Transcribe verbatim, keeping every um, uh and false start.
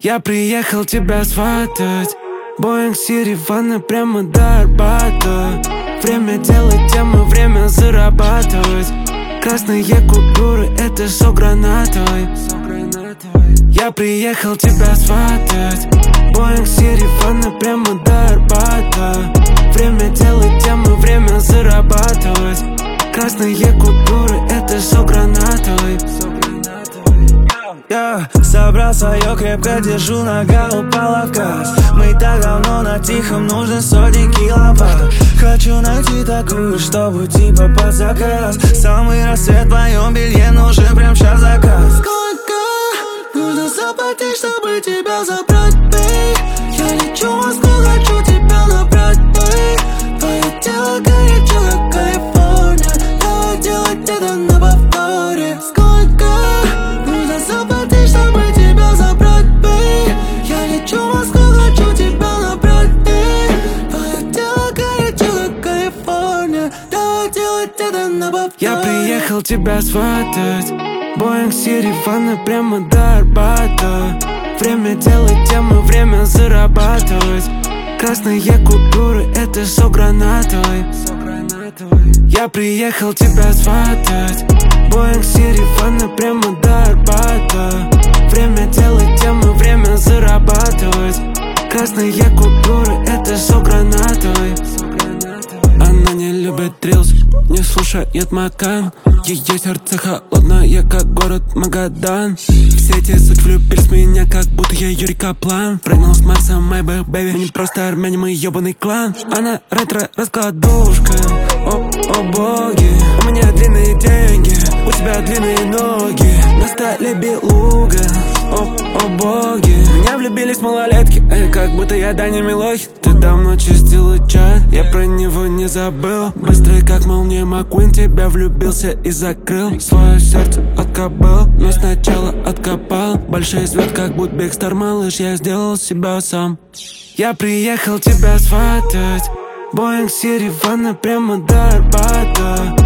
Я приехал тебя сватать. Боинг Сири, ванна прямо до Арбата. Время делать тему, время зарабатывать. Красные купюры, это со гранатой. Я приехал тебя сватать. Боинг Сири, ванна прямо до Арбата. Время делать тему, время зарабатывать. Красные купюры, это со гранатой. Я собрал свое, крепко держу, нога упала в газ. Мы так давно на тихом, нужны сотни киловатт. Хочу найти такую, чтобы типа под заказ. Самый рассвет в моем белье, нужен прям сейчас заказ. Сколько нужно заплатить, чтобы тебя забрать, бей? Я лечу в Москву, хочу тебя набрать, бей. Твое тело горячо, как Калифорния. Давай делать это на повторе. Сколько нужно заплатить, чтобы тебя забрать, бей? Я лечу в Москву, хочу тебя набрать, бей. Твое тело горячо, как Калифорния. Давай делать это на повторе. Я приехал тебя сватать. Боинг Сири, ванна прямо до Арбата. Время делать тему, время зарабатывать. Красные купюры, это со гранатой. Я приехал тебя сватать. Боинг Сири, ванна прямо до Арбата. Время делать тему, время зарабатывать. Красные купюры, это со гранатой. Она не любит трилс, не слушает Макан. Ее сердце холодное, как город Магадан. Все эти суть влюбились в меня, как будто я Юрий Каплан. Прыгнул с Марса, my baby, baby. Мы не просто армяне, мы ебаный клан. Она ретро-раскладушка, о, о боги. У меня длинные деньги, у тебя длинные ноги. На столе белуга, о, о боги. В меня влюбились малолетки, эй, как будто я Даня Милохин. Ты давно чистила чат, я про него не забыл. Быстрый как молния Маккуин, тебя влюбился и закрыл. Свое сердце откопал, но сначала откопал. Большой звезд, как будто Бигстар, малыш, я сделал себя сам. Я приехал тебя сватать. Боинг Сири, ванна прямо до Арбата.